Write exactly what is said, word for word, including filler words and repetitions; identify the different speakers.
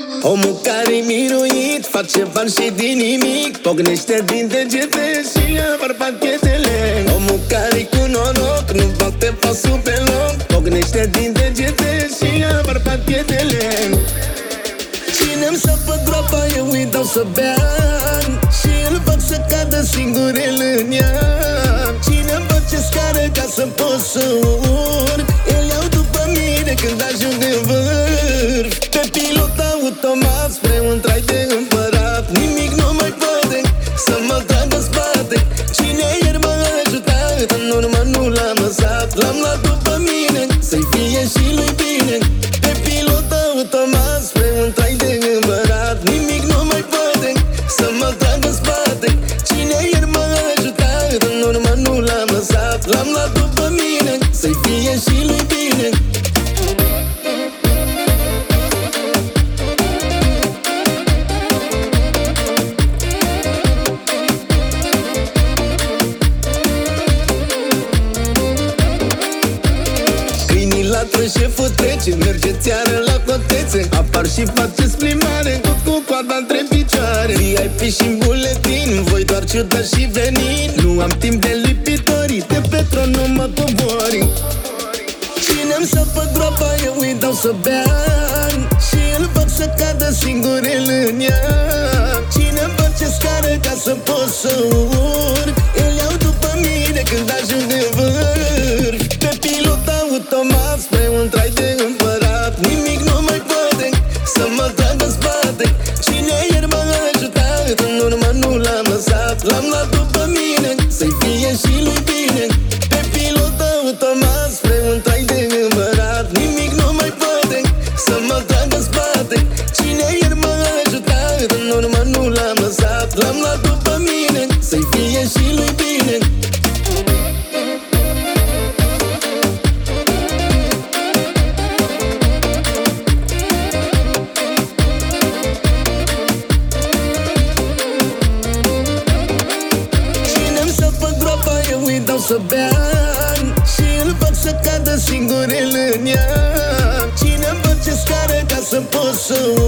Speaker 1: Omul care-i miruit face bani și din nimic, pocnește din degete și ia pachetele. Omul care-i cu noroc nu bate pasul pe loc, pocnește din degete și ia pachetele. Cine-mi sapă groapa, eu îi dau să bea și îl fac să cadă singur el în ea. Cine-mi face scară ca să pot să urc, el iau după mine când ajung în vârf. Pe pilot automat spre un trai de împărat, nimic nu mai poate să mă tragă în spate. Cine ieri m-a ajutat, în urmă nu l-am lăsat, l-am luat după mine, să-i fie și lui bine. Pe pilot automat spre un trai de împărat, nimic nu mai poate să mă tragă în spate. Cine ieri m-a ajutat, în urmă nu l-am lăsat, l-am luat după mine, să-i fie și lui bine. Șeful trece, merge țeară la cotețe, apar și faceți plimbare, tot cu coada între picioare. V I P și-n buletin, voi doar ciudă și venin. Nu am timp de lipitorii, de petron nu mă cobori. Cine-mi sapă groapa, eu îi dau să bea și îl fac să cadă singur el în ea. Cine-mi face scară ca să pot să urc, el iau după mine când ajung în vârf. Pe pilot automat spre un trai de împărat, nimic nu mai poate să mă tragă în spate. Cine ieri m-a ajutat, în urmă nu l-am lăsat, l-am luat după mine, să-i fie și lui bine. Pe pilot automat spre un trai de împărat, nimic nu mai poate să mă tragă în spate. Cine ieri m-a ajutat, în urmă nu l-am lăsat, l-am luat după mine, să-i fie și lui bine. Să bea și îl fac să cadă singur el în ea. Cine-mi face scară ca să pot să